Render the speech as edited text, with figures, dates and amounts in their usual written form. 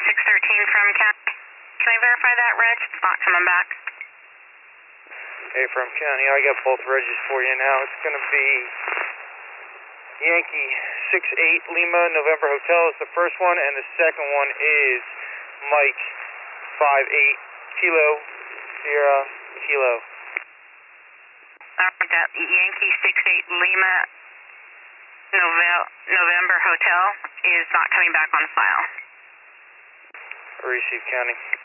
613 from County. Can I verify that, Reg? It's not coming back. Hey, from County, I got both regs for you now. It's going to be Yankee 68 Lima November Hotel is the first one, and the second one is Mike 58 Kilo Sierra Kilo. That Yankee 68 Lima November Hotel is not coming back on file. Receive, County.